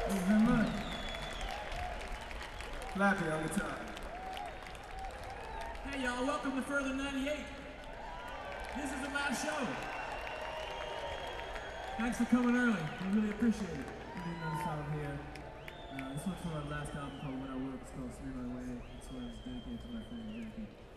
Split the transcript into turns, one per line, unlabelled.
Thank you very much. Flappy on guitar.
Hey y'all, welcome to Further 98. This is the last show. Thanks for coming early. We really appreciate it.
We did another song here. This one's from our last album called When I Work. It's called Swing My Way. This one is dedicated to my friend Jackie.